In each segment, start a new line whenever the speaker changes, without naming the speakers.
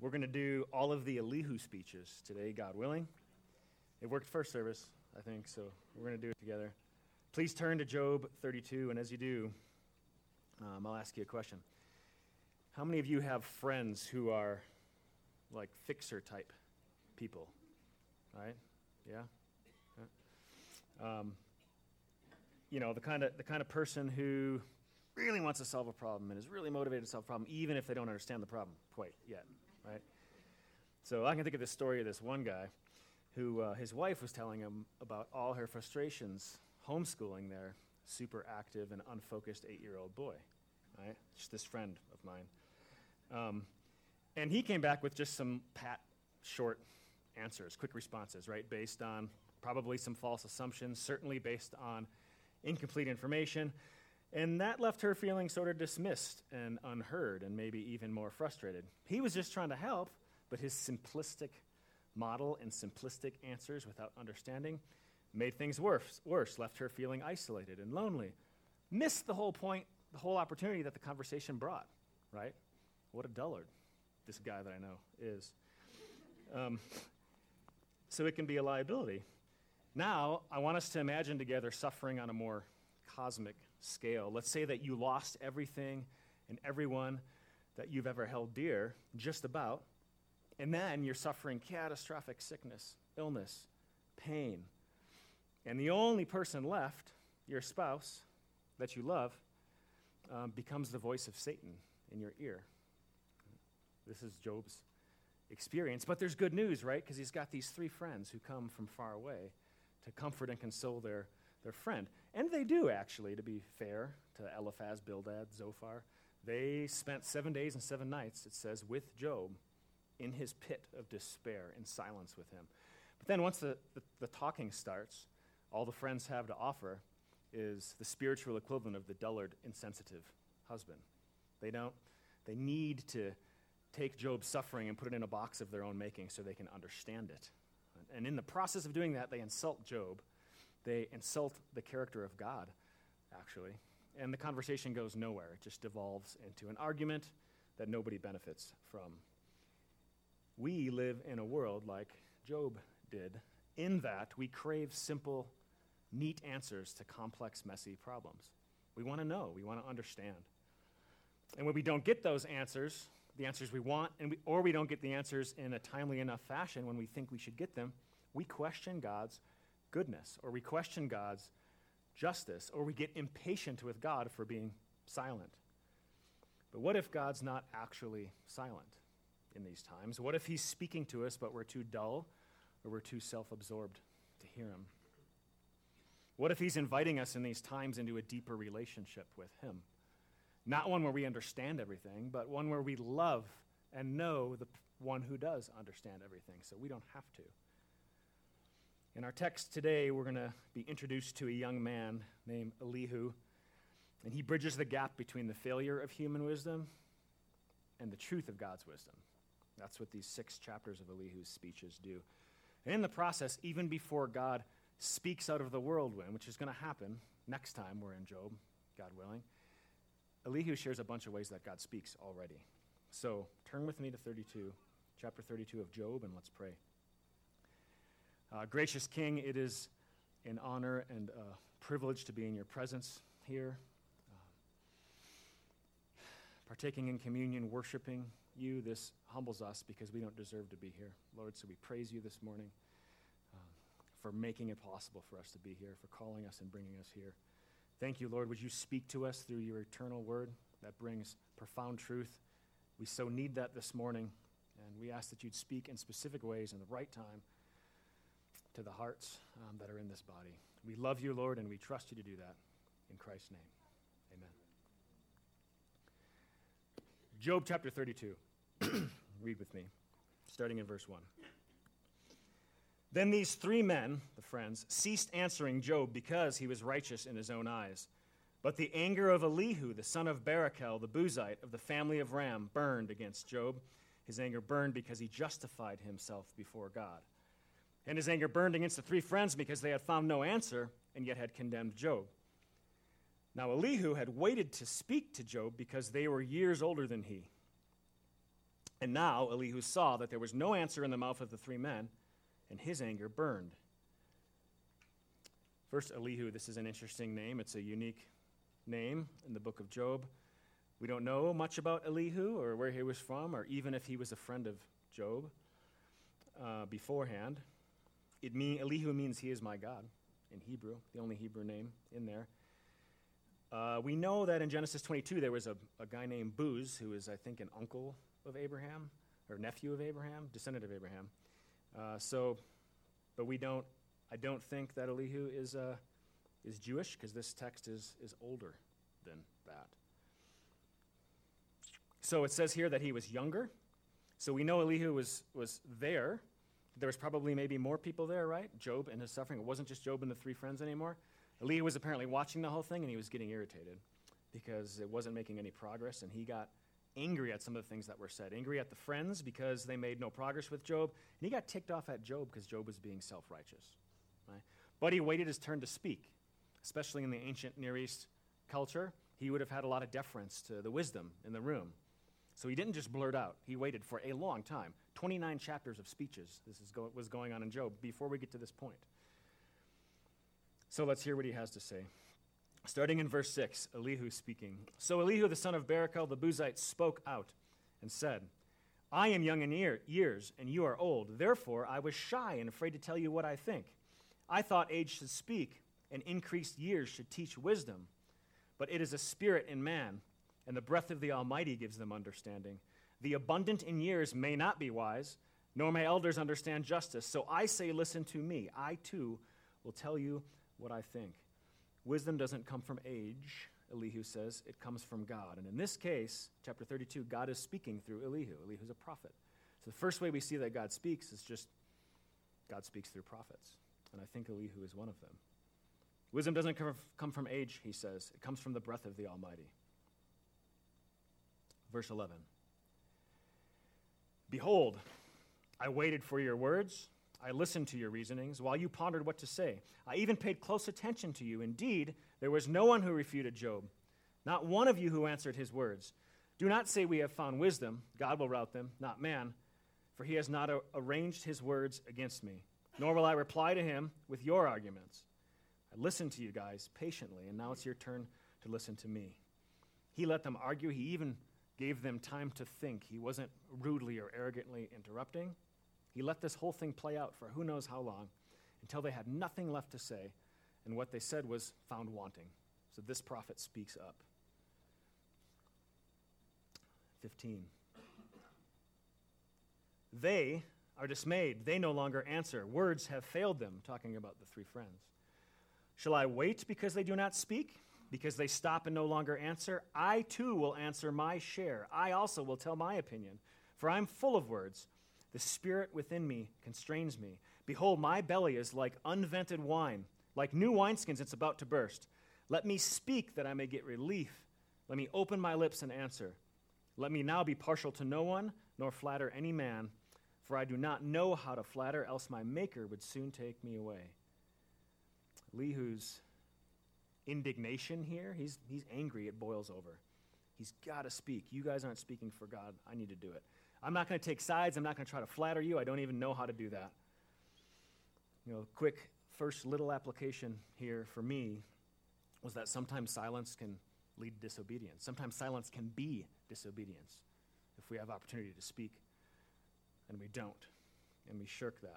We're going to do all of the Elihu speeches today, God willing. It worked first service, I think, so we're going to do it together. Please turn to Job 32, and as you do, I'll ask you a question. How many of you have friends who are like fixer-type people? Right? Yeah? You know, the kind of person who really wants to solve a problem and is really motivated to solve a problem, even if they don't understand the problem quite yet, right? So I can think of this story of this one guy who his wife was telling him about all her frustrations homeschooling their super active and unfocused 8-year-old boy, right? Just this friend of mine. And he came back with just some pat, short answers, quick responses, right? Based on probably some false assumptions, certainly based on incomplete information. And that left her feeling sort of dismissed and unheard and maybe even more frustrated. He was just trying to help, but his simplistic model and simplistic answers without understanding made things worse, left her feeling isolated and lonely. Missed the whole point, the whole opportunity that the conversation brought, right? What a dullard this guy that I know is. So it can be a liability. Now, I want us to imagine together suffering on a more cosmic scale. Let's say that you lost everything and everyone that you've ever held dear, just about, and then you're suffering catastrophic sickness, illness, pain, and the only person left, your spouse that you love, becomes the voice of Satan in your ear. This is Job's experience, but there's good news, right? Because he's got these 3 friends who come from far away to comfort and console their friend. And they do, actually, to be fair to Eliphaz, Bildad, Zophar. They spent 7 days and 7 nights, it says, with Job in his pit of despair, in silence with him. But then once the talking starts, all the friends have to offer is the spiritual equivalent of the dullard, insensitive husband. They need to take Job's suffering and put it in a box of their own making so they can understand it. And in the process of doing that, they insult Job. They insult the character of God, actually. And the conversation goes nowhere. It just devolves into an argument that nobody benefits from. We live in a world like Job did, in that we crave simple, neat answers to complex, messy problems. We want to know. We want to understand. And when we don't get those answers, the answers we want, or we don't get the answers in a timely enough fashion when we think we should get them, we question God's goodness, or we question God's justice, or we get impatient with God for being silent. But what if God's not actually silent in these times? What if he's speaking to us, but we're too dull, or we're too self-absorbed to hear him? What if he's inviting us in these times into a deeper relationship with him? Not one where we understand everything, but one where we love and know the one who does understand everything, so we don't have to. In our text today, we're going to be introduced to a young man named Elihu, and he bridges the gap between the failure of human wisdom and the truth of God's wisdom. That's what these 6 chapters of Elihu's speeches do. And in the process, even before God speaks out of the whirlwind, which is going to happen next time we're in Job, God willing, Elihu shares a bunch of ways that God speaks already. So turn with me to chapter 32 of Job, and let's pray. Gracious King, it is an honor and a privilege to be in your presence here, partaking in communion, worshiping you. This humbles us because we don't deserve to be here, Lord, so we praise you this morning for making it possible for us to be here, for calling us and bringing us here. Thank you, Lord. Would you speak to us through your eternal word that brings profound truth? We so need that this morning, and we ask that you'd speak in specific ways in the right time to the hearts that are in this body. We love you, Lord, and we trust you to do that. In Christ's name, amen. Job chapter 32. Read with me, starting in verse 1. Then these 3 men, the friends, ceased answering Job because he was righteous in his own eyes. But the anger of Elihu, the son of Barachel, the Buzite of the family of Ram, burned against Job. His anger burned because he justified himself before God. And his anger burned against the 3 friends because they had found no answer and yet had condemned Job. Now Elihu had waited to speak to Job because they were years older than he. And now Elihu saw that there was no answer in the mouth of the three men, and his anger burned. First, Elihu, this is an interesting name. It's a unique name in the book of Job. We don't know much about Elihu or where he was from, or even if he was a friend of Job beforehand. Elihu means he is my God in Hebrew, the only Hebrew name in there. We know that in Genesis 22 there was a guy named Buz, who is, I think, an uncle of Abraham, or nephew of Abraham, descendant of Abraham. But I don't think that Elihu is Jewish, because this text is older than that. So it says here that he was younger. So we know Elihu was there. There was probably maybe more people there, right? Job and his suffering. It wasn't just Job and the three friends anymore. Elihu was apparently watching the whole thing, and he was getting irritated because it wasn't making any progress, and he got angry at some of the things that were said. Angry at the friends because they made no progress with Job, and he got ticked off at Job because Job was being self-righteous. Right? But he waited his turn to speak, especially in the ancient Near East culture. He would have had a lot of deference to the wisdom in the room. So he didn't just blurt out. He waited for a long time. 29 chapters of speeches was going on in Job before we get to this point. So let's hear what he has to say. Starting in verse 6, Elihu speaking. So Elihu, the son of Barachel the Buzite, spoke out and said, I am young in years, and you are old. Therefore I was shy and afraid to tell you what I think. I thought age should speak, and increased years should teach wisdom. But it is a spirit in man, and the breath of the Almighty gives them understanding. The abundant in years may not be wise, nor may elders understand justice. So I say, listen to me. I too will tell you what I think. Wisdom doesn't come from age, Elihu says. It comes from God. And in this case, chapter 32, God is speaking through Elihu. Elihu's a prophet. So the first way we see that God speaks is just God speaks through prophets. And I think Elihu is one of them. Wisdom doesn't come from age, he says. It comes from the breath of the Almighty. Verse 11. Behold, I waited for your words. I listened to your reasonings while you pondered what to say. I even paid close attention to you. Indeed, there was no one who refuted Job, not one of you who answered his words. Do not say we have found wisdom. God will rout them, not man, for he has not arranged his words against me, nor will I reply to him with your arguments. I listened to you guys patiently, and now it's your turn to listen to me. He let them argue. He even gave them time to think. He wasn't rudely or arrogantly interrupting. He let this whole thing play out for who knows how long until they had nothing left to say, and what they said was found wanting. So this prophet speaks up. 15. They are dismayed. They no longer answer. Words have failed them, talking about the three friends. Shall I wait because they do not speak? Because they stop and no longer answer? I too will answer my share. I also will tell my opinion, for I am full of words. The spirit within me constrains me. Behold, my belly is like unvented wine, like new wineskins it's about to burst. Let me speak that I may get relief. Let me open my lips and answer. Let me now be partial to no one, nor flatter any man, for I do not know how to flatter, else my Maker would soon take me away. Elihu's indignation here, he's angry, it boils over. He's got to speak. You guys aren't speaking for God. I need to do it. I'm not going to take sides. I'm not going to try to flatter you. I don't even know how to do that. Quick first little application here for me was that sometimes silence can lead to disobedience. Sometimes silence can be disobedience if we have opportunity to speak and we don't, and we shirk that.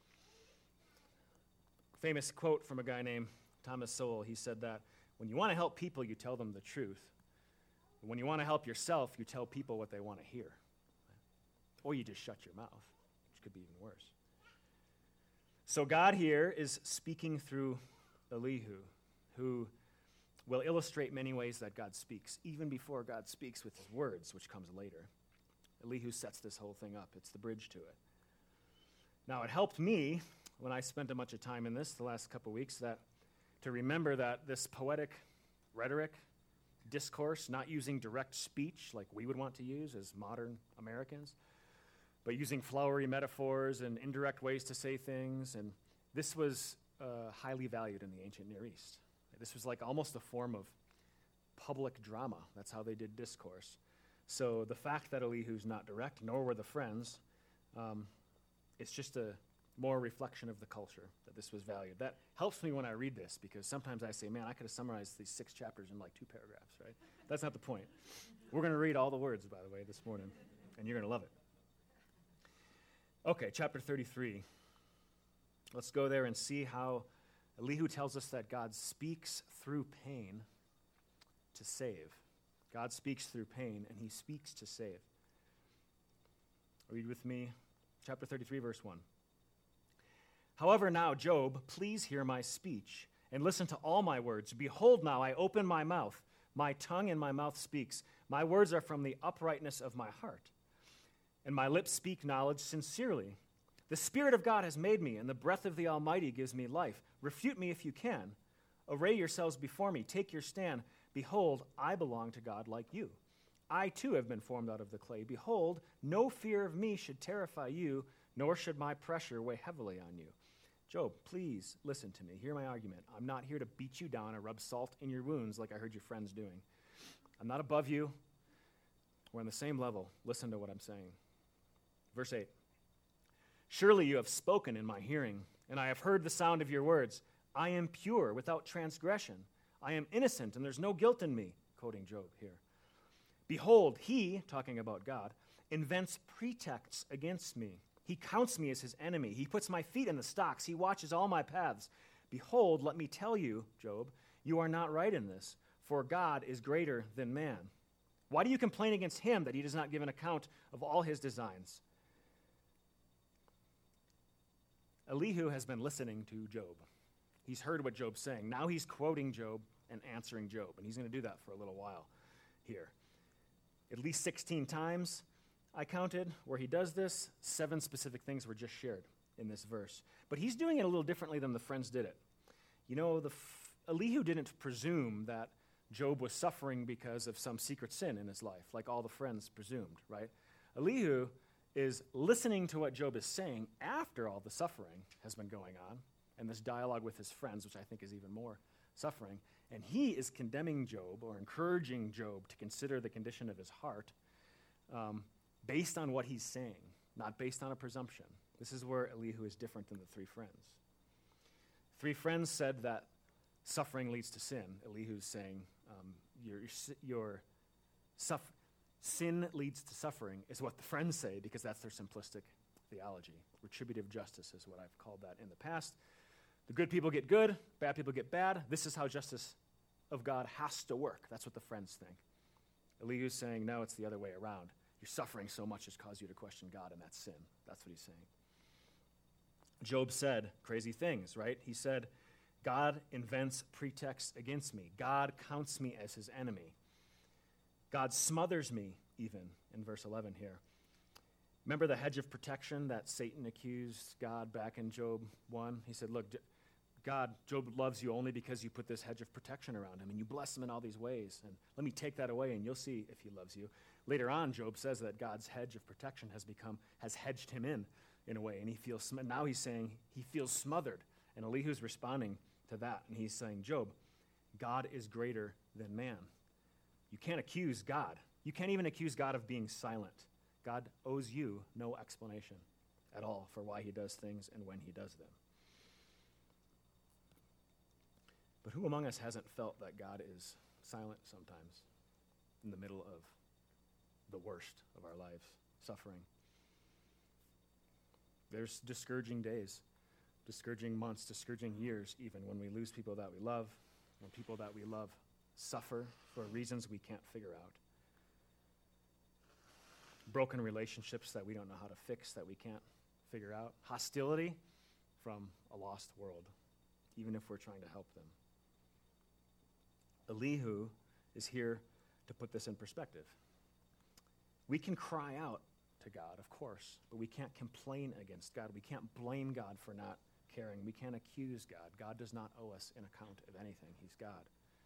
Famous quote from a guy named Thomas Sowell. He said that when you want to help people, you tell them the truth. But when you want to help yourself, you tell people what they want to hear. Or you just shut your mouth, which could be even worse. So God here is speaking through Elihu, who will illustrate many ways that God speaks, even before God speaks with his words, which comes later. Elihu sets this whole thing up. It's the bridge to it. Now, it helped me when I spent a bunch of time in this the last couple weeks to remember that this poetic rhetoric, discourse, not using direct speech like we would want to use as modern Americans, but using flowery metaphors and indirect ways to say things. And this was highly valued in the ancient Near East. This was like almost a form of public drama. That's how they did discourse. So the fact that Elihu's not direct, nor were the friends, it's just a more reflection of the culture that this was valued. That helps me when I read this, because sometimes I say, man, I could have summarized these 6 chapters in like 2 paragraphs, right? That's not the point. We're going to read all the words, by the way, this morning, and you're going to love it. Okay, chapter 33. Let's go there and see how Elihu tells us that God speaks through pain to save. God speaks through pain, and he speaks to save. Read with me, chapter 33, verse 1. However, now, Job, please hear my speech, and listen to all my words. Behold, now I open my mouth. My tongue and my mouth speaks. My words are from the uprightness of my heart, and my lips speak knowledge sincerely. The Spirit of God has made me, and the breath of the Almighty gives me life. Refute me if you can. Array yourselves before me. Take your stand. Behold, I belong to God like you. I too have been formed out of the clay. Behold, no fear of me should terrify you, nor should my pressure weigh heavily on you. Job, please listen to me. Hear my argument. I'm not here to beat you down or rub salt in your wounds like I heard your friends doing. I'm not above you. We're on the same level. Listen to what I'm saying. Verse 8. Surely you have spoken in my hearing, and I have heard the sound of your words. I am pure, without transgression. I am innocent, and there's no guilt in me. Quoting Job here. Behold, he, talking about God, invents pretexts against me. He counts me as his enemy. He puts my feet in the stocks. He watches all my paths. Behold, let me tell you, Job, you are not right in this, for God is greater than man. Why do you complain against him that he does not give an account of all his designs? Elihu has been listening to Job. He's heard what Job's saying. Now he's quoting Job and answering Job, and he's going to do that for a little while here. At least 16 times, I counted, where he does this. 7 specific things were just shared in this verse. But he's doing it a little differently than the friends did it. You know, Elihu didn't presume that Job was suffering because of some secret sin in his life, like all the friends presumed, right? Elihu is listening to what Job is saying after all the suffering has been going on, and this dialogue with his friends, which I think is even more suffering. And he is condemning Job, or encouraging Job to consider the condition of his heart, based on what he's saying, not based on a presumption. This is where Elihu is different than the 3 friends. 3 friends said that suffering leads to sin. Elihu's saying sin leads to suffering is what the friends say, because that's their simplistic theology. Retributive justice is what I've called that in the past. The good people get good, bad people get bad. This is how justice of God has to work. That's what the friends think. Elihu's saying, no, it's the other way around. Your suffering so much has caused you to question God, and that's sin. That's what he's saying. Job said crazy things, right? He said, God invents pretexts against me. God counts me as his enemy. God smothers me, even, in verse 11 here. Remember the hedge of protection that Satan accused God back in Job 1? He said, look, God, Job loves you only because you put this hedge of protection around him, and you bless him in all these ways. And let me take that away, and you'll see if he loves you. Later on, Job says that God's hedge of protection has hedged him in a way, and now he's saying he feels smothered. And Elihu's responding to that, and he's saying, Job, God is greater than man. You can't accuse God. You can't even accuse God of being silent. God owes you no explanation at all for why he does things and when he does them. But who among us hasn't felt that God is silent sometimes in the middle of the worst of our lives, suffering? There's discouraging days, discouraging months, discouraging years, even when we lose people that we love, when people that we love suffer for reasons we can't figure out. Broken relationships that we don't know how to fix, that we can't figure out. Hostility from a lost world, even if we're trying to help them. Elihu is here to put this in perspective. We can cry out to God, of course, but we can't complain against God. We can't blame God for not caring. We can't accuse God. God does not owe us an account of anything. He's God.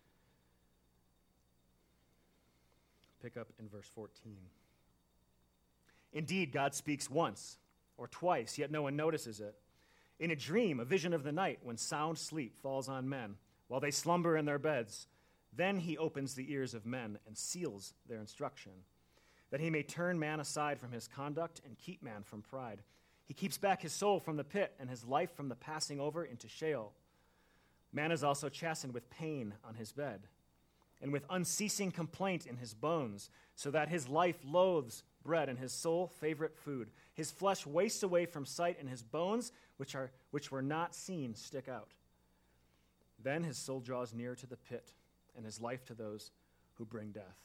Pick up in verse 14. Indeed, God speaks once or twice, yet no one notices it. In a dream, a vision of the night, when sound sleep falls on men, while they slumber in their beds, then he opens the ears of men and seals their instruction. that he may turn man aside from his conduct and keep man from pride. He keeps back his soul from the pit and his life from the passing over into Sheol. Man is also chastened with pain on his bed, and with unceasing complaint in his bones, so that his life loathes bread and his soul favorite food. His flesh wastes away from sight, and his bones, which were not seen, stick out. Then his soul draws near to the pit, and his life to those who bring death.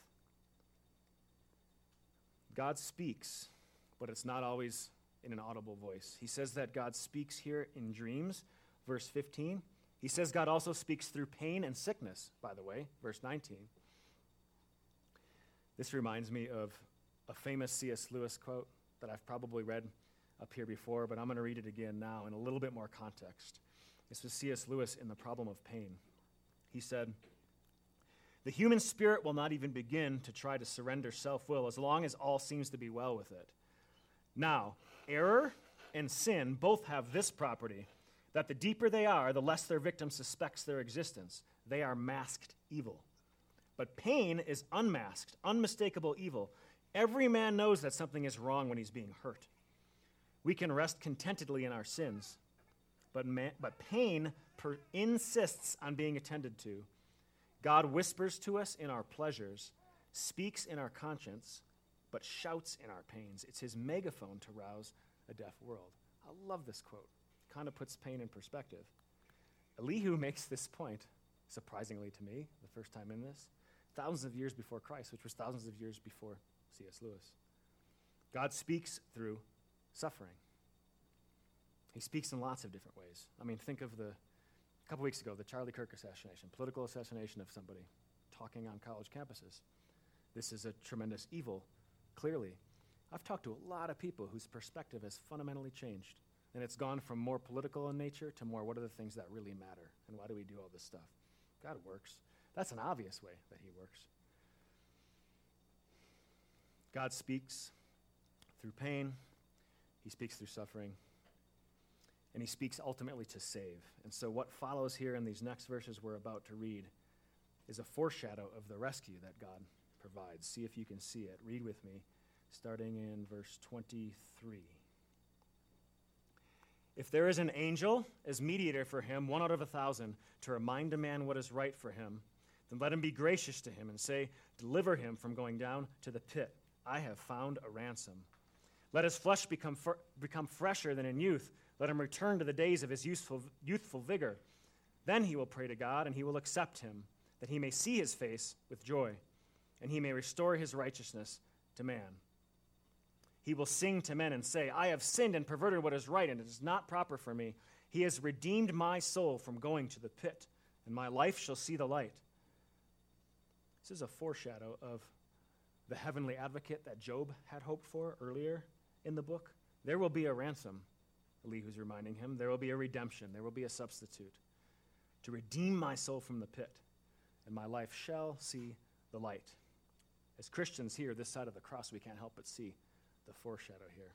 God speaks, but it's not always in an audible voice. He says that God speaks here in dreams, verse 15. He says God also speaks through pain and sickness, by the way, verse 19. This reminds me of a famous C.S. Lewis quote that I've probably read up here before, but I'm going to read it again now in a little bit more context. This was C.S. Lewis in The Problem of Pain. He said, "The human spirit will not even begin to try to surrender self-will as long as all seems to be well with it. Now, error and sin both have this property, that the deeper they are, the less their victim suspects their existence. They are masked evil. But pain is unmasked, unmistakable evil. Every man knows that something is wrong when he's being hurt. We can rest contentedly in our sins, but pain insists on being attended to. God whispers to us in our pleasures, speaks in our conscience, but shouts in our pains. It's his megaphone to rouse a deaf world." I love this quote. Kind of puts pain in perspective. Elihu makes this point, surprisingly to me, the first time in this, thousands of years before Christ, which was thousands of years before C.S. Lewis. God speaks through suffering. He speaks in lots of different ways. I mean, think of a couple weeks ago, the Charlie Kirk assassination, political assassination of somebody talking on college campuses. This is a tremendous evil, clearly. I've talked to a lot of people whose perspective has fundamentally changed. And it's gone from more political in nature to more, what are the things that really matter? And why do we do all this stuff? God works. That's an obvious way that he works. God speaks through pain. He speaks through suffering. And he speaks ultimately to save. And so what follows here in these next verses we're about to read is a foreshadow of the rescue that God provides. See if you can see it. Read with me, starting in verse 23. "If there is an angel as mediator for him, 1 out of 1,000, to remind a man what is right for him, then let him be gracious to him and say, 'Deliver him from going down to the pit. I have found a ransom. Let his flesh become fresher than in youth. Let him return to the days of his youthful vigor. Then he will pray to God, and he will accept him, that he may see his face with joy, and he may restore his righteousness to man. He will sing to men and say, I have sinned and perverted what is right, and it is not proper for me. He has redeemed my soul from going to the pit, and my life shall see the light.'" This is a foreshadow of the heavenly advocate that Job had hoped for earlier in the book. There will be a ransom, Elihu's reminding him. There will be a redemption. There will be a substitute to redeem my soul from the pit, and my life shall see the light. As Christians here, this side of the cross, we can't help but see the foreshadow here.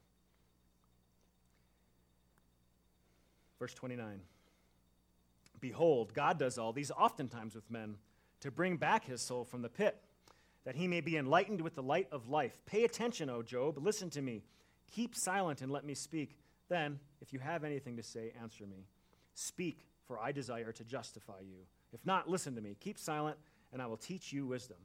Verse 29. "Behold, God does all these oftentimes with men, to bring back his soul from the pit, that he may be enlightened with the light of life. Pay attention, O Job, listen to me. Keep silent and let me speak. Then, if you have anything to say, answer me. Speak, for I desire to justify you. If not, listen to me. Keep silent, and I will teach you wisdom."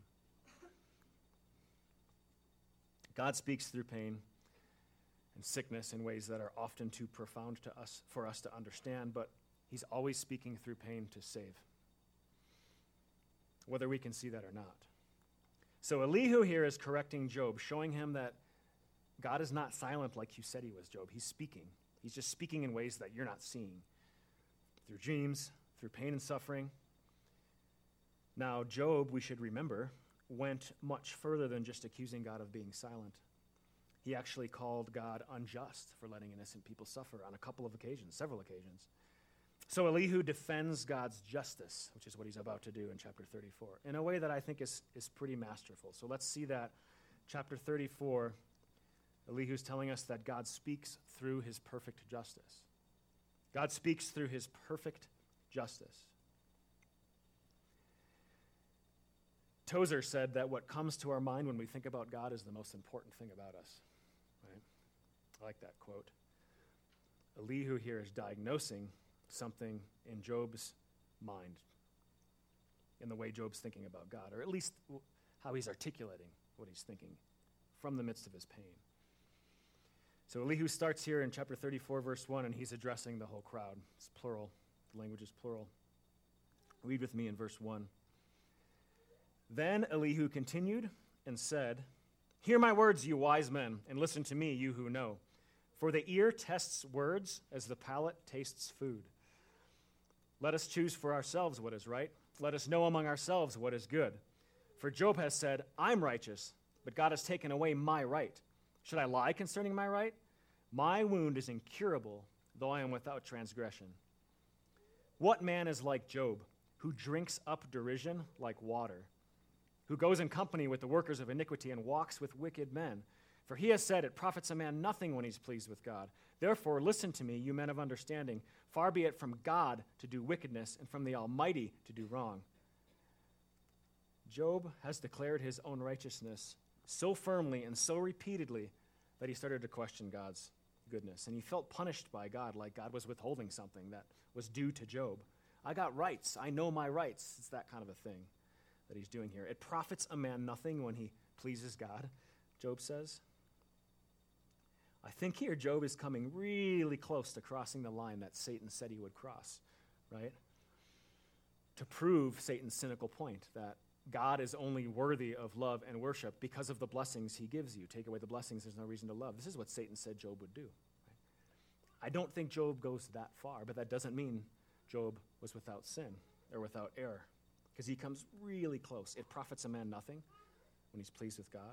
God speaks through pain and sickness in ways that are often too profound for us to understand, but he's always speaking through pain to save, whether we can see that or not. So Elihu here is correcting Job, showing him that God is not silent like you said he was, Job. He's speaking. He's just speaking in ways that you're not seeing, through dreams, through pain and suffering. Now, Job, we should remember, went much further than just accusing God of being silent. He actually called God unjust for letting innocent people suffer on several occasions. So Elihu defends God's justice, which is what he's about to do in chapter 34, in a way that I think is pretty masterful. So let's see that. Chapter 34, Elihu's telling us that God speaks through his perfect justice. God speaks through his perfect justice. Tozer said that what comes to our mind when we think about God is the most important thing about us. Right? I like that quote. Elihu here is diagnosing something in Job's mind, in the way Job's thinking about God, or at least how he's articulating what he's thinking from the midst of his pain. So Elihu starts here in chapter 34, verse 1, and he's addressing the whole crowd. It's plural. The language is plural. Read with me in verse 1. Then Elihu continued and said, "Hear my words, you wise men, and listen to me, you who know. For the ear tests words as the palate tastes food. Let us choose for ourselves what is right. Let us know among ourselves what is good. For Job has said, I'm righteous, but God has taken away my right. Should I lie concerning my right? My wound is incurable, though I am without transgression. What man is like Job, who drinks up derision like water, who goes in company with the workers of iniquity and walks with wicked men? For he has said, it profits a man nothing when he's pleased with God. Therefore, listen to me, you men of understanding. Far be it from God to do wickedness, and from the Almighty to do wrong." Job has declared his own righteousness so firmly and so repeatedly that he started to question God's goodness. And he felt punished by God, like God was withholding something that was due to Job. I got rights. I know my rights. It's that kind of a thing that he's doing here. It profits a man nothing when he pleases God, Job says. I think here Job is coming really close to crossing the line that Satan said he would cross, right? To prove Satan's cynical point that God is only worthy of love and worship because of the blessings he gives you. Take away the blessings, there's no reason to love. This is what Satan said Job would do. Right? I don't think Job goes that far, but that doesn't mean Job was without sin or without error, because he comes really close. It profits a man nothing when he's pleased with God.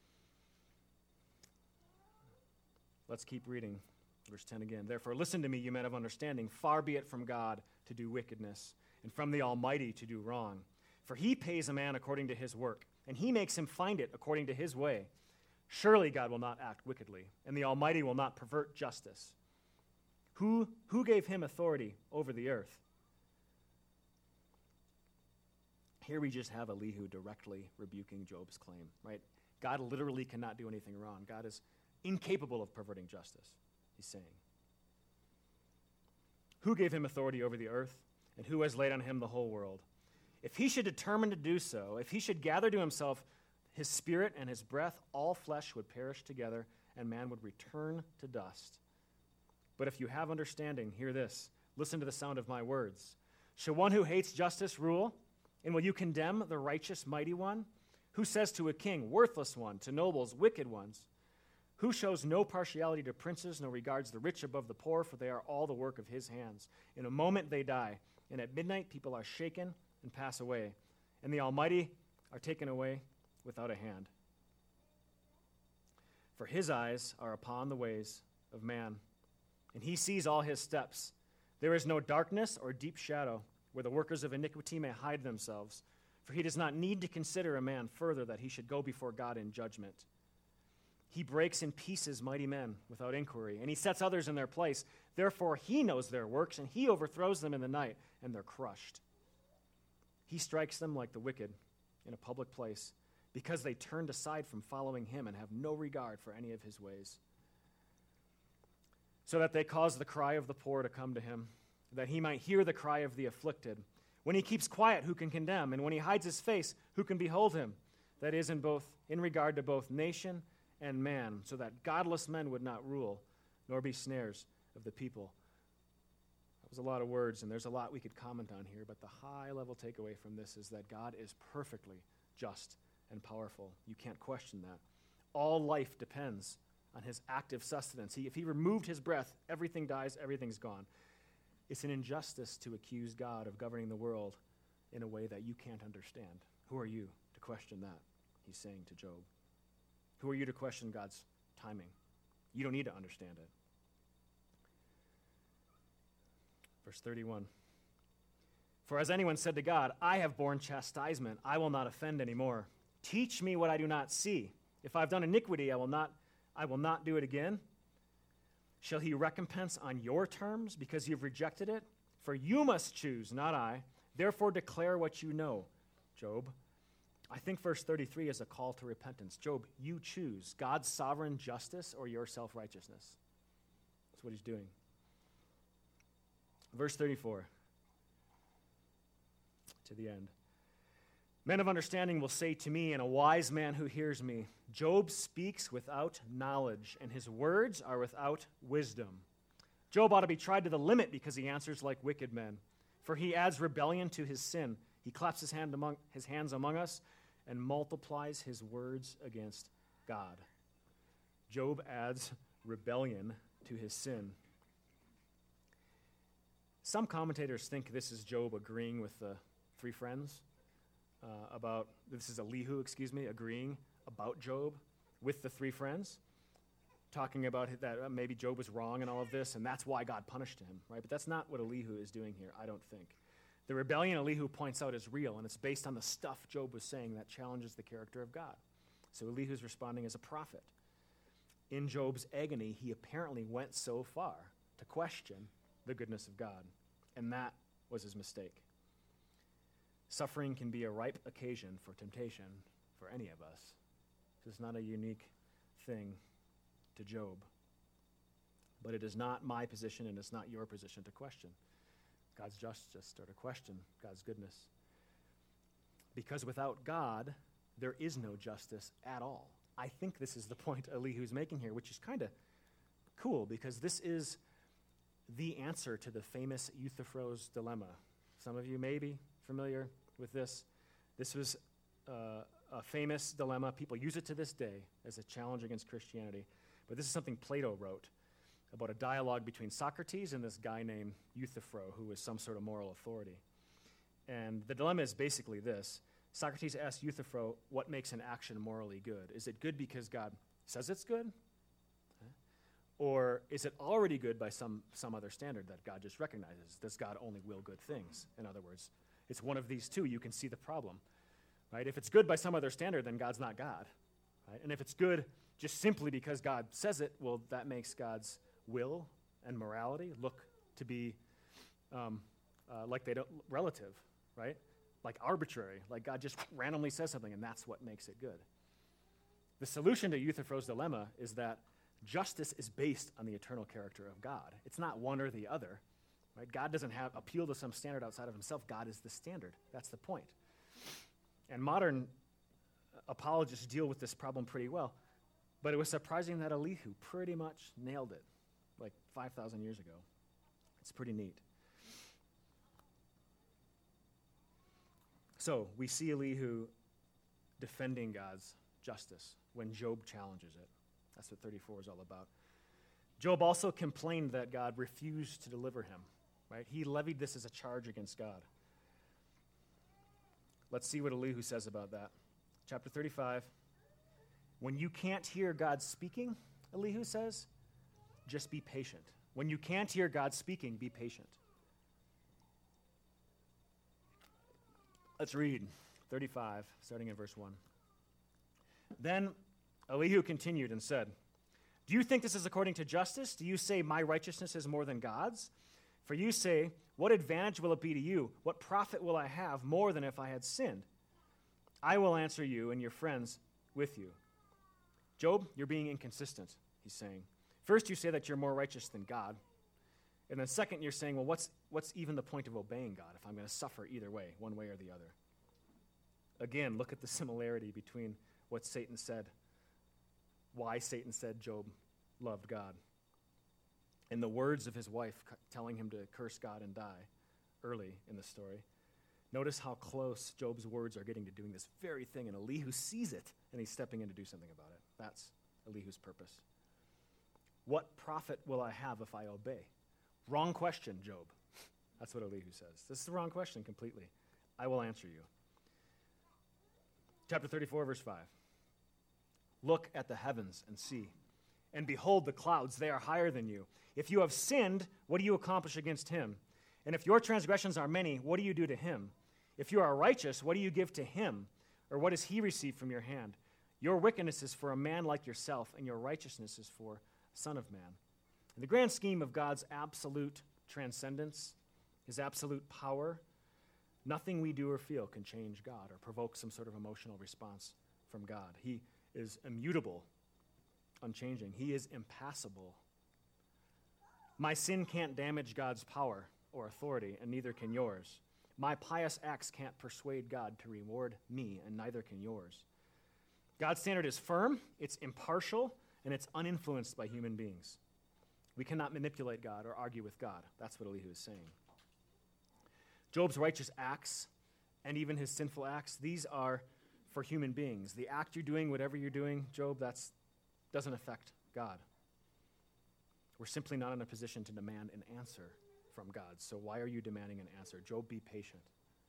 Let's keep reading. Verse 10 again. Therefore, listen to me, you men of understanding. Far be it from God to do wickedness, and from the Almighty to do wrong. For he pays a man according to his work, and he makes him find it according to his way. Surely God will not act wickedly, and the Almighty will not pervert justice. Who gave him authority over the earth? Here we just have Elihu directly rebuking Job's claim, right? God literally cannot do anything wrong. God is incapable of perverting justice, he's saying. Who gave him authority over the earth, and who has laid on him the whole world? If he should determine to do so, if he should gather to himself his spirit and his breath, all flesh would perish together, and man would return to dust. But if you have understanding, hear this. Listen to the sound of my words. Shall one who hates justice rule? And will you condemn the righteous mighty one? Who says to a king, worthless one, to nobles, wicked ones? Who shows no partiality to princes, nor regards the rich above the poor, for they are all the work of his hands. In a moment they die, and at midnight people are shaken and pass away, and the Almighty are taken away without a hand. For his eyes are upon the ways of man, and he sees all his steps. There is no darkness or deep shadow where the workers of iniquity may hide themselves, for he does not need to consider a man further that he should go before God in judgment. He breaks in pieces mighty men without inquiry, and he sets others in their place. Therefore he knows their works, and he overthrows them in the night, and they're crushed. He strikes them like the wicked in a public place, because they turned aside from following him and have no regard for any of his ways. So that they cause the cry of the poor to come to him, that he might hear the cry of the afflicted. When he keeps quiet, who can condemn? And when he hides his face, who can behold him? That is in regard to both nation and man, so that godless men would not rule, nor be snares of the people. That was a lot of words, and there's a lot we could comment on here, but the high-level takeaway from this is that God is perfectly just and powerful. You can't question that. All life depends on his active sustenance. If he removed his breath, everything dies, everything's gone. It's an injustice to accuse God of governing the world in a way that you can't understand. Who are you to question that? He's saying to Job. Who are you to question God's timing? You don't need to understand it. Verse 31. For as anyone said to God, I have borne chastisement, I will not offend anymore. Teach me what I do not see. If I have done iniquity, I will not do it again. Shall he recompense on your terms because you have rejected it? For you must choose, not I. Therefore declare what you know, Job. I think verse 33 is a call to repentance. Job, you choose God's sovereign justice or your self-righteousness. That's what he's doing. Verse 34, to the end. Men of understanding will say to me, and a wise man who hears me, Job speaks without knowledge, and his words are without wisdom. Job ought to be tried to the limit because he answers like wicked men. For he adds rebellion to his sin. He claps his hands among us and multiplies his words against God. Job adds rebellion to his sin. Some commentators think this is Job agreeing with the three friends Elihu, agreeing about Job with the three friends, talking about that maybe Job was wrong in all of this, and that's why God punished him, right? But that's not what Elihu is doing here, I don't think. The rebellion Elihu points out is real, and it's based on the stuff Job was saying that challenges the character of God. So Elihu's responding as a prophet. In Job's agony, he apparently went so far to question the goodness of God, and that was his mistake. Suffering can be a ripe occasion for temptation for any of us. This is not a unique thing to Job. But it is not my position and it's not your position to question God's justice or to question God's goodness. Because without God, there is no justice at all. I think this is the point Elihu's making here, which is kind of cool because this is the answer to the famous Euthyphro's dilemma. Some of you may be familiar with this. This was a famous dilemma. People use it to this day as a challenge against Christianity. But this is something Plato wrote about a dialogue between Socrates and this guy named Euthyphro, who was some sort of moral authority. And the dilemma is basically this. Socrates asked Euthyphro, what makes an action morally good? Is it good because God says it's good? Or is it already good by some other standard that God just recognizes? Does God only will good things? In other words, it's one of these two. You can see the problem, right? If it's good by some other standard, then God's not God, right? And if it's good just simply because God says it, well, that makes God's will and morality look to be like they don't relative, right? Like arbitrary, like God just randomly says something, and that's what makes it good. The solution to Euthyphro's dilemma is that justice is based on the eternal character of God. It's not one or the other. Right? God doesn't appeal to some standard outside of himself. God is the standard. That's the point. And modern apologists deal with this problem pretty well. But it was surprising that Elihu pretty much nailed it, like 5,000 years ago. It's pretty neat. So we see Elihu defending God's justice when Job challenges it. That's what 34 is all about. Job also complained that God refused to deliver him. Right? He levied this as a charge against God. Let's see what Elihu says about that. Chapter 35. When you can't hear God speaking, Elihu says, just be patient. When you can't hear God speaking, be patient. Let's read 35, starting in verse 1. Then Elihu continued and said, do you think this is according to justice? Do you say my righteousness is more than God's? For you say, what advantage will it be to you? What profit will I have more than if I had sinned? I will answer you and your friends with you. Job, you're being inconsistent, he's saying. First, you say that you're more righteous than God. And then second, you're saying, well, what's even the point of obeying God if I'm going to suffer either way, one way or the other? Again, look at the similarity between what Satan said, why Satan said Job loved God, and the words of his wife telling him to curse God and die early in the story. Notice how close Job's words are getting to doing this very thing, and Elihu sees it, and he's stepping in to do something about it. That's Elihu's purpose. What profit will I have if I obey? Wrong question, Job. That's what Elihu says. This is the wrong question completely. I will answer you. Chapter 34, verse 5. Look at the heavens and see, and behold the clouds, they are higher than you. If you have sinned, what do you accomplish against him? And if your transgressions are many, what do you do to him? If you are righteous, what do you give to him? Or what does he receive from your hand? Your wickedness is for a man like yourself, and your righteousness is for a son of man. In the grand scheme of God's absolute transcendence, his absolute power, Nothing we do or feel can change God or provoke some sort of emotional response from God. He is immutable, unchanging. He is impassible. My sin can't damage God's power or authority, and neither can yours. My pious acts can't persuade God to reward me, and neither can yours. God's standard is firm, it's impartial, and it's uninfluenced by human beings. We cannot manipulate God or argue with God. That's what Elihu is saying. Job's righteous acts and even his sinful acts, these are for human beings. The act you're doing, whatever you're doing, Job, that doesn't affect God. We're simply not in a position to demand an answer from God. So why are you demanding an answer? Job, be patient.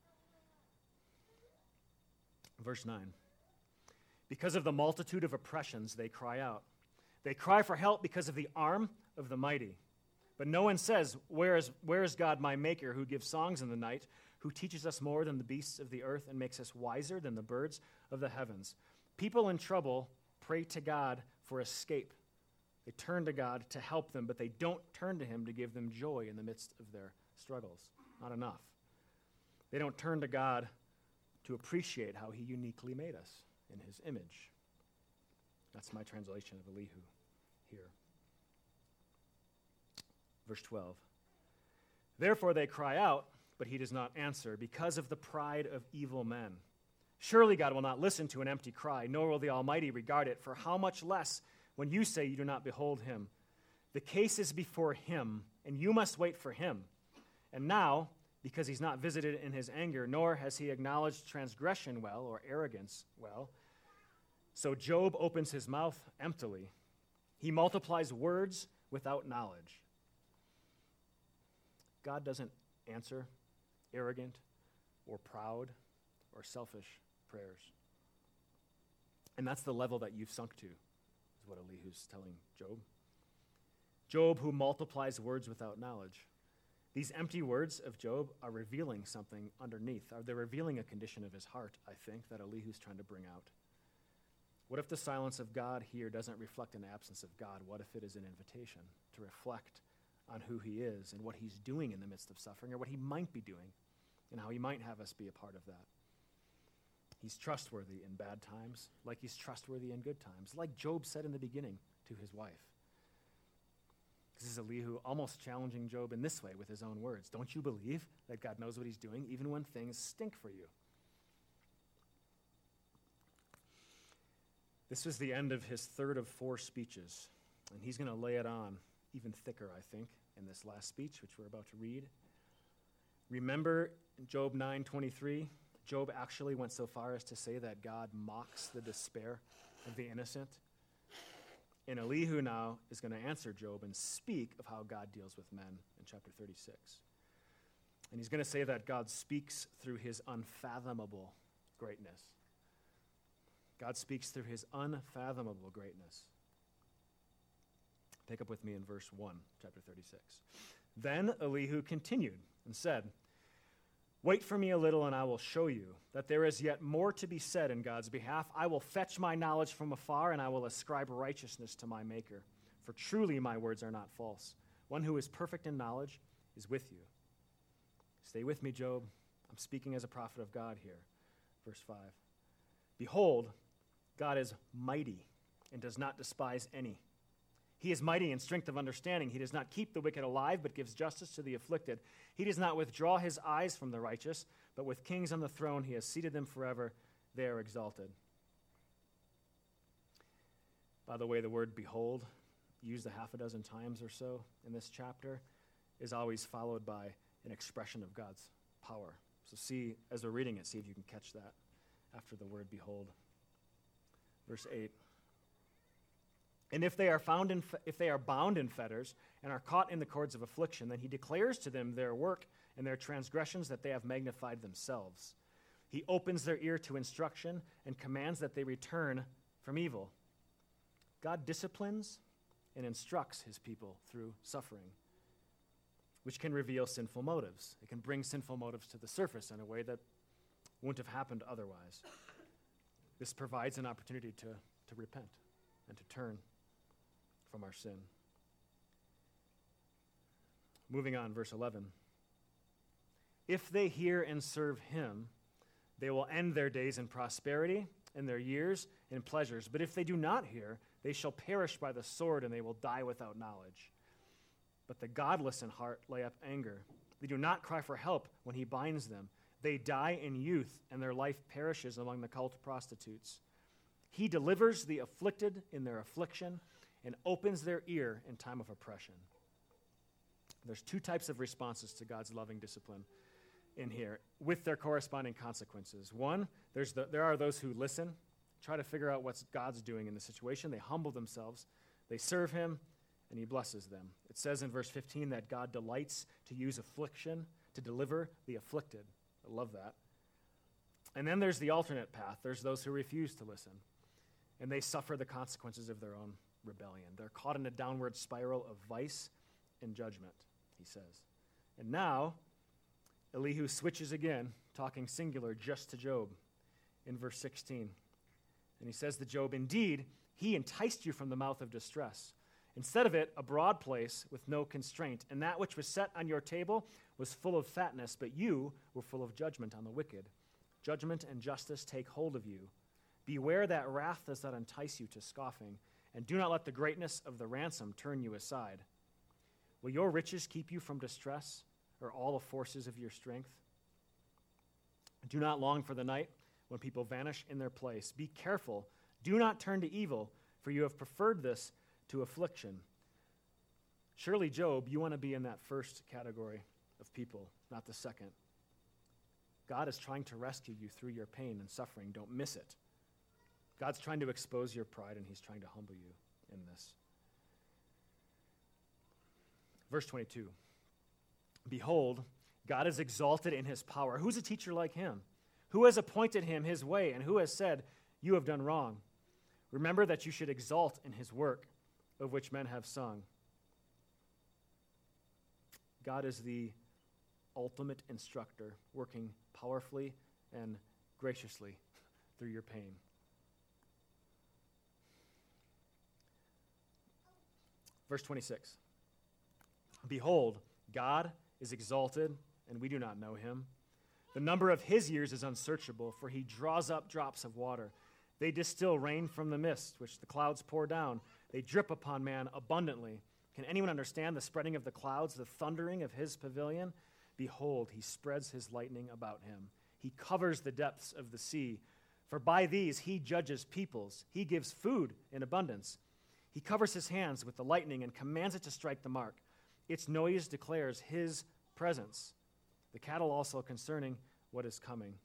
Verse 9. Because of the multitude of oppressions, they cry out. They cry for help because of the arm of the mighty. But no one says, where is God my maker, who gives songs in the night, who teaches us more than the beasts of the earth and makes us wiser than the birds of the heavens? People in trouble pray to God for escape. They turn to God to help them, but they don't turn to him to give them joy in the midst of their struggles. Not enough. They don't turn to God to appreciate how he uniquely made us in his image. That's my translation of Elihu here. Verse 12. Therefore they cry out, but he does not answer, because of the pride of evil men. Surely God will not listen to an empty cry, nor will the Almighty regard it, for how much less when you say you do not behold him. The case is before him, and you must wait for him. And now, because he's not visited in his anger, nor has he acknowledged transgression well, or arrogance well, so Job opens his mouth emptily. He multiplies words without knowledge. God doesn't answer arrogant or proud or selfish prayers. And that's the level that you've sunk to, is what Elihu's telling Job. Job, who multiplies words without knowledge. These empty words of Job are revealing something underneath. They're revealing a condition of his heart, I think, that Elihu's trying to bring out. What if the silence of God here doesn't reflect an absence of God? What if it is an invitation to reflect on who he is and what he's doing in the midst of suffering, or what he might be doing, and how he might have us be a part of that? He's trustworthy in bad times, like he's trustworthy in good times, like Job said in the beginning to his wife. This is Elihu almost challenging Job in this way with his own words. Don't you believe that God knows what he's doing, even when things stink for you? This is the end of his third of 4 speeches, and he's going to lay it on even thicker, I think, in this last speech, which we're about to read. Remember Job 9:23, Job actually went so far as to say that God mocks the despair of the innocent. And Elihu now is going to answer Job and speak of how God deals with men in chapter 36. And he's going to say that God speaks through his unfathomable greatness. God speaks through his unfathomable greatness. Take up with me in verse 1, chapter 36. Then Elihu continued and said, wait for me a little, and I will show you that there is yet more to be said in God's behalf. I will fetch my knowledge from afar, and I will ascribe righteousness to my Maker. For truly my words are not false. One who is perfect in knowledge is with you. Stay with me, Job. I'm speaking as a prophet of God here. Verse 5. Behold, God is mighty and does not despise any. He is mighty in strength of understanding. He does not keep the wicked alive, but gives justice to the afflicted. He does not withdraw his eyes from the righteous, but with kings on the throne he has seated them forever. They are exalted. By the way, the word behold, used a half a dozen times or so in this chapter, is always followed by an expression of God's power. So see, as we're reading it, see if you can catch that after the word behold. Verse 8. And if they are bound in fetters and are caught in the cords of affliction, then he declares to them their work and their transgressions, that they have magnified themselves. He opens their ear to instruction and commands that they return from evil. God disciplines and instructs his people through suffering, which can reveal sinful motives. It can bring sinful motives to the surface in a way that wouldn't have happened otherwise. This provides an opportunity to repent and to turn from our sin. Moving on, verse 11. If they hear and serve him, they will end their days in prosperity and their years in pleasures. But if they do not hear, they shall perish by the sword, and they will die without knowledge. But the godless in heart lay up anger. They do not cry for help when he binds them. They die in youth, and their life perishes among the cult prostitutes. He delivers the afflicted in their affliction and opens their ear in time of oppression. There's two types of responses to God's loving discipline in here with their corresponding consequences. One, there are those who listen, try to figure out what God's doing in the situation. They humble themselves, they serve him, and he blesses them. It says in verse 15 that God delights to use affliction to deliver the afflicted. I love that. And then there's the alternate path. There's those who refuse to listen, and they suffer the consequences of their own rebellion. They're caught in a downward spiral of vice and judgment, he says. And now, Elihu switches again, talking singular just to Job in verse 16. And he says to Job, "Indeed, he enticed you from the mouth of distress. Instead of it, a broad place with no constraint. And that which was set on your table was full of fatness, but you were full of judgment on the wicked. Judgment and justice take hold of you. Beware that wrath does not entice you to scoffing, and do not let the greatness of the ransom turn you aside. Will your riches keep you from distress, or all the forces of your strength? Do not long for the night when people vanish in their place. Be careful. Do not turn to evil, for you have preferred this to affliction." Surely, Job, you want to be in that first category of people, not the second. God is trying to rescue you through your pain and suffering. Don't miss it. God's trying to expose your pride, and he's trying to humble you in this. Verse 22. "Behold, God is exalted in his power. Who's a teacher like him? Who has appointed him his way, and who has said, 'You have done wrong'? Remember that you should exalt in his work, of which men have sung." God is the ultimate instructor, working powerfully and graciously through your pain. Verse 26. "Behold, God is exalted, and we do not know him. The number of his years is unsearchable, for he draws up drops of water. They distill rain from the mist, which the clouds pour down. They drip upon man abundantly. Can anyone understand the spreading of the clouds, the thundering of his pavilion? Behold, he spreads his lightning about him. He covers the depths of the sea. For by these he judges peoples. He gives food in abundance. He covers his hands with the lightning and commands it to strike the mark. Its noise declares his presence. The cattle also concerning what is coming."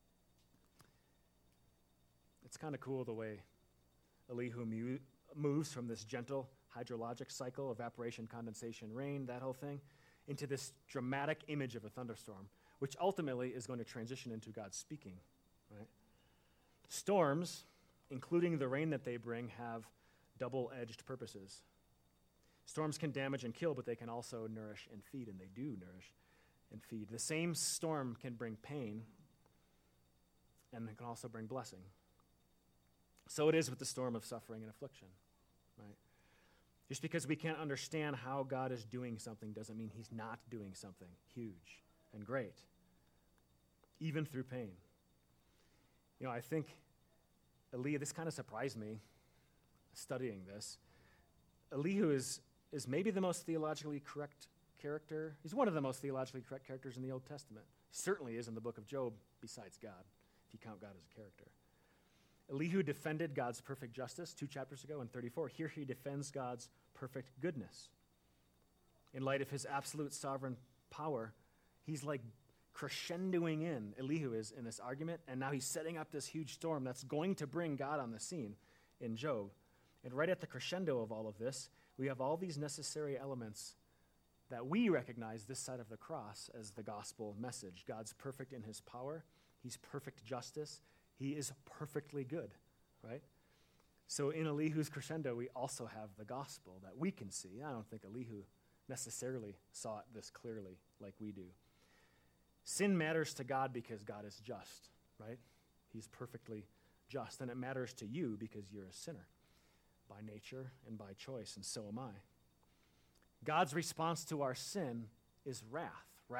It's kind of cool the way Elihu moves from this gentle hydrologic cycle, evaporation, condensation, rain, that whole thing, into this dramatic image of a thunderstorm, which ultimately is going to transition into God speaking, right? Storms, including the rain that they bring, have double-edged purposes. Storms can damage and kill, but they can also nourish and feed, and they do nourish and feed. The same storm can bring pain, and it can also bring blessing. So it is with the storm of suffering and affliction, right? Just because we can't understand how God is doing something doesn't mean he's not doing something huge and great, even through pain. You know, I think this kind of surprised me studying this. Elihu is maybe the most theologically correct character. He's one of the most theologically correct characters in the Old Testament. He certainly is in the book of Job, besides God, if you count God as a character. Elihu defended God's perfect justice 2 chapters ago in 34. Here he defends God's perfect goodness. In light of his absolute sovereign power, he's like crescendoing in, Elihu is, in this argument, and now he's setting up this huge storm that's going to bring God on the scene in Job. And right at the crescendo of all of this, we have all these necessary elements that we recognize this side of the cross as the gospel message. God's perfect in his power. He's perfect justice. He is perfectly good, right? So in Elihu's crescendo, we also have the gospel that we can see. I don't think Elihu necessarily saw it this clearly like we do. Sin matters to God because God is just, right? He's perfectly just. And it matters to you because you're a sinner by nature and by choice, and so am I. God's response to our sin is wrath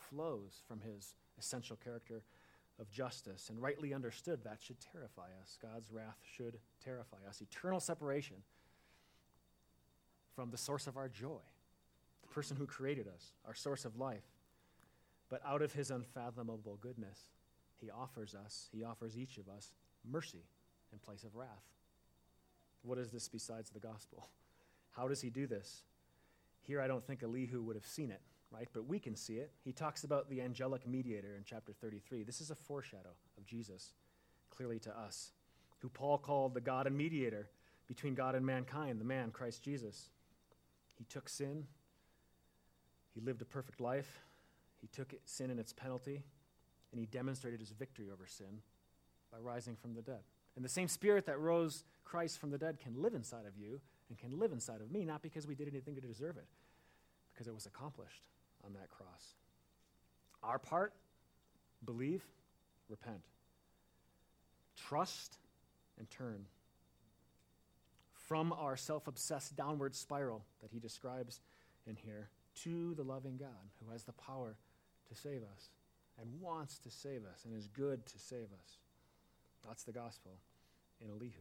flows from his essential character of justice. And rightly understood, that should terrify us. God's wrath should terrify us. Eternal separation from the source of our joy, the person who created us, our source of life. But out of his unfathomable goodness, he offers each of us mercy in place of wrath. What is this besides the gospel? How does he do this? Here, I don't think Elihu would have seen it, right? But we can see it. He talks about the angelic mediator in chapter 33. This is a foreshadow of Jesus, clearly to us, who Paul called the God and mediator between God and mankind, the man, Christ Jesus. He took sin. He lived a perfect life. He took sin and its penalty, and he demonstrated his victory over sin by rising from the dead. And the same Spirit that rose Christ from the dead can live inside of you and can live inside of me, not because we did anything to deserve it, because it was accomplished on that cross. Our part, believe, repent. Trust and turn from our self-obsessed downward spiral that he describes in here to the loving God who has the power to save us and wants to save us and is good to save us. That's the gospel in Elihu.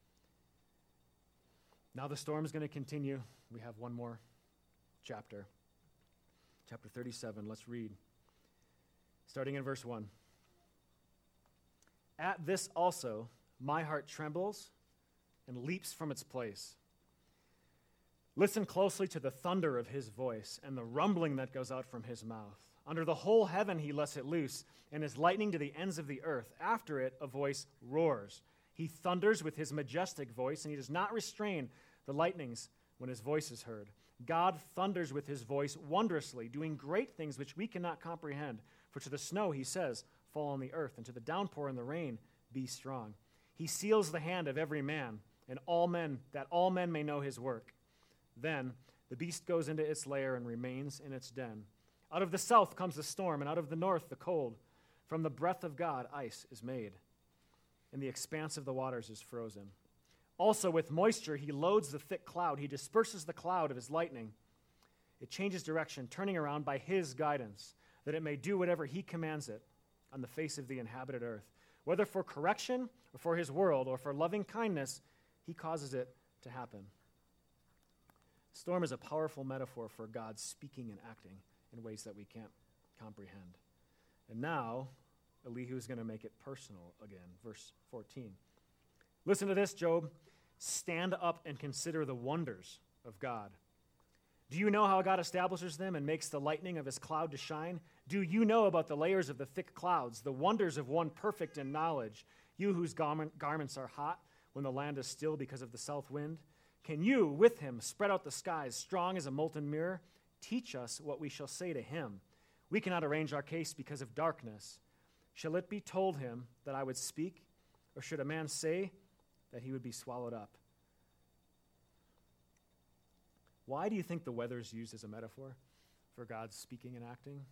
Now the storm is going to continue. We have one more chapter. Chapter 37. Let's read. Starting in verse 1. At this also my heart trembles and leaps from its place. Listen closely to the thunder of his voice and the rumbling that goes out from his mouth. Under the whole heaven he lets it loose, and his lightning to the ends of the earth. After it, a voice roars. He thunders with his majestic voice, and he does not restrain the lightnings when his voice is heard. God thunders with his voice wondrously, doing great things which we cannot comprehend. For to the snow, he says, fall on the earth, and to the downpour and the rain, be strong. He seals the hand of every man, and all men, that all men may know his work. Then the beast goes into its lair and remains in its den. Out of the south comes the storm, and out of the north the cold. From the breath of God ice is made, and the expanse of the waters is frozen. Also with moisture he loads the thick cloud. He disperses the cloud of his lightning. It changes direction, turning around by his guidance, that it may do whatever he commands it on the face of the inhabited earth. Whether for correction or for his world or for loving kindness, he causes it to happen. Storm is a powerful metaphor for God speaking and acting in ways that we can't comprehend. And now, Elihu is going to make it personal again. Verse 14. Listen to this, Job. Stand up and consider the wonders of God. Do you know how God establishes them and makes the lightning of his cloud to shine? Do you know about the layers of the thick clouds, the wonders of one perfect in knowledge, you whose garments are hot when the land is still because of the south wind? Can you, with him, spread out the skies, strong as a molten mirror? Teach us what we shall say to him. We cannot arrange our case because of darkness. Shall it be told him that I would speak, or should a man say that he would be swallowed up? Why do you think the weather is used as a metaphor for God's speaking and acting?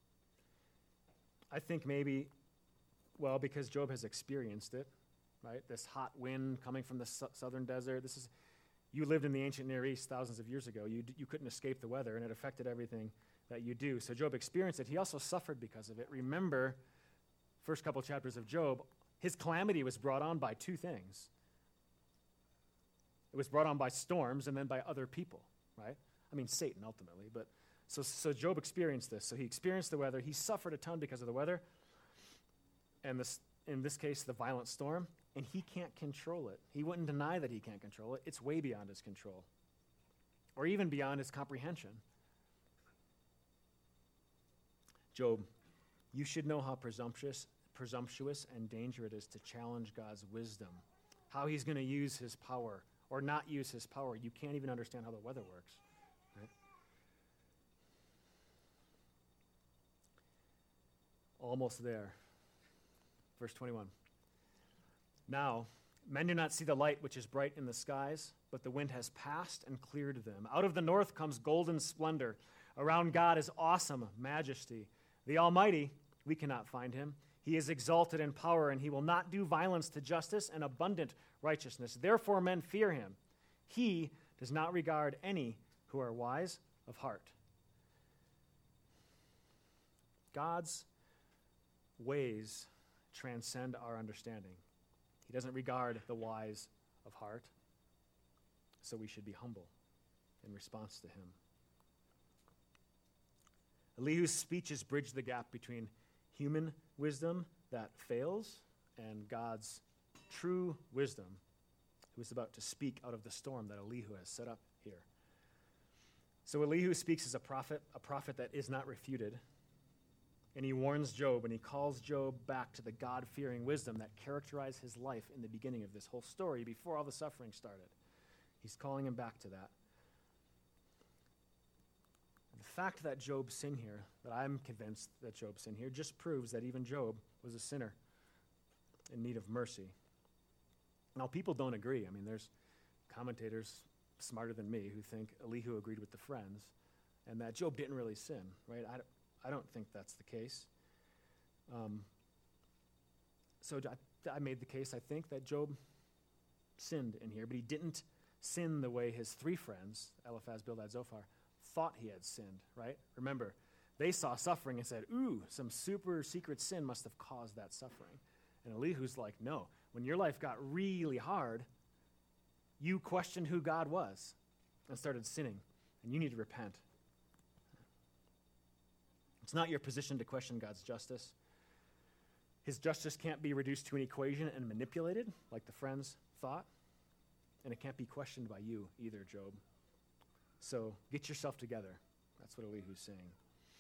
I think maybe, well, because Job has experienced it, right? This hot wind coming from the southern desert. You lived in the ancient Near East thousands of years ago. You couldn't escape the weather, and it affected everything that you do. So Job experienced it. He also suffered because of it. Remember, first couple chapters of Job, his calamity was brought on by two things. It was brought on by storms and then by other people, right? I mean, Satan ultimately. But so Job experienced this. So he experienced the weather. He suffered a ton because of the weather, and in this case, the violent storm. And he can't control it. He wouldn't deny that he can't control it. It's way beyond his control, or even beyond his comprehension. Job, you should know how presumptuous and dangerous it is to challenge God's wisdom, how he's going to use his power or not use his power. You can't even understand how the weather works, right? Almost there. Verse 21. Now, men do not see the light which is bright in the skies, but the wind has passed and cleared them. Out of the north comes golden splendor. Around God is awesome majesty. The Almighty, we cannot find him. He is exalted in power, and he will not do violence to justice and abundant righteousness. Therefore men fear him. He does not regard any who are wise of heart. God's ways transcend our understanding. He doesn't regard the wise of heart, so we should be humble in response to him. Elihu's speeches bridge the gap between human wisdom that fails and God's true wisdom, who is about to speak out of the storm that Elihu has set up here. So Elihu speaks as a prophet that is not refuted. And he warns Job, and he calls Job back to the God-fearing wisdom that characterized his life in the beginning of this whole story before all the suffering started. He's calling him back to that. And the fact that Job sinned here, that I'm convinced that Job sinned here, just proves that even Job was a sinner in need of mercy. Now, people don't agree. I mean, there's commentators smarter than me who think Elihu agreed with the friends and that Job didn't really sin, right? I don't think that's the case. So I made the case, I think, that Job sinned in here, but he didn't sin the way his three friends, Eliphaz, Bildad, Zophar, thought he had sinned, right? Remember, they saw suffering and said, ooh, some super secret sin must have caused that suffering. And Elihu's like, no, when your life got really hard, you questioned who God was and started sinning, and you need to repent. It's not your position to question God's justice. His justice can't be reduced to an equation and manipulated like the friends thought, and it can't be questioned by you either, Job. So get yourself together. That's what Elihu's saying.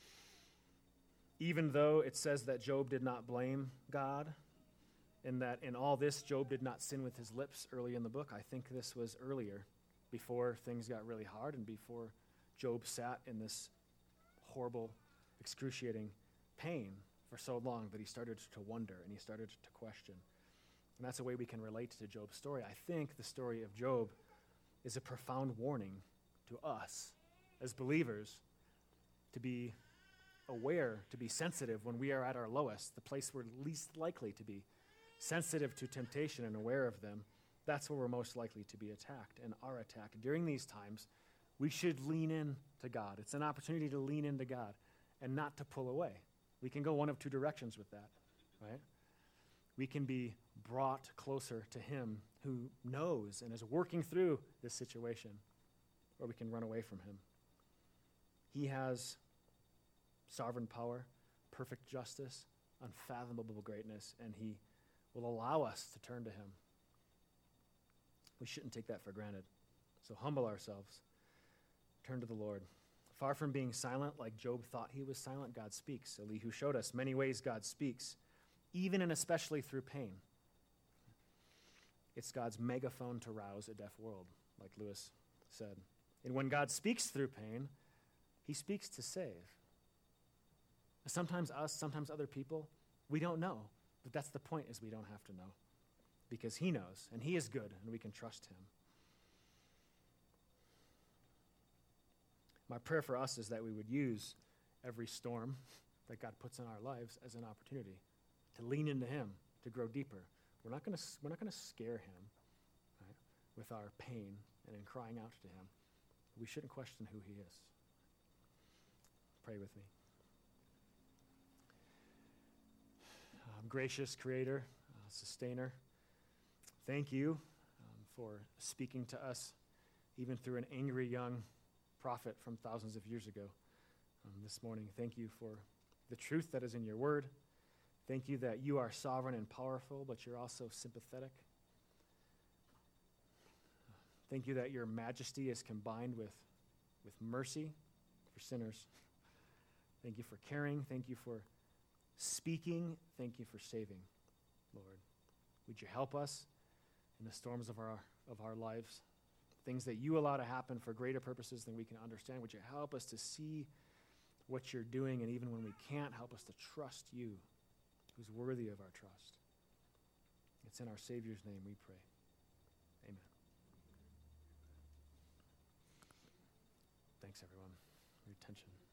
Even though it says that Job did not blame God, and that in all this, Job did not sin with his lips early in the book, I think this was earlier, before things got really hard and before Job sat in this horrible, excruciating pain for so long that he started to wonder and he started to question. And that's a way we can relate to Job's story. I think the story of Job is a profound warning to us as believers to be aware, to be sensitive when we are at our lowest, the place we're least likely to be sensitive to temptation and aware of them. That's where we're most likely to be attacked and are attacked. During these times, we should lean in to God. It's an opportunity to lean into God and not to pull away. We can go one of two directions with that, right? We can be brought closer to him who knows and is working through this situation, or we can run away from him. He has sovereign power, perfect justice, unfathomable greatness, and he will allow us to turn to him. We shouldn't take that for granted. So humble ourselves, turn to the Lord. Far from being silent like Job thought he was silent, God speaks. Elihu showed us many ways God speaks, even and especially through pain. It's God's megaphone to rouse a deaf world, like Lewis said. And when God speaks through pain, he speaks to save. Sometimes us, sometimes other people, we don't know. But that's the point, is we don't have to know. Because he knows, and he is good, and we can trust him. My prayer for us is that we would use every storm that God puts in our lives as an opportunity to lean into him, to grow deeper. We're not going to scare him, right, with our pain and in crying out to him. We shouldn't question who he is. Pray with me. Gracious Creator, Sustainer, thank you for speaking to us even through an angry young prophet from thousands of years ago this morning. Thank you for the truth that is in your word. Thank you that you are sovereign and powerful, but you're also sympathetic. Thank you that your majesty is combined with mercy for sinners. Thank you for caring. Thank you for speaking. Thank you for saving, Lord. Would you help us in the storms of our lives, things that you allow to happen for greater purposes than we can understand? Would you help us to see what you're doing, and even when we can't, help us to trust you, who's worthy of our trust. It's in our Savior's name we pray. Amen. Thanks, everyone, for your attention.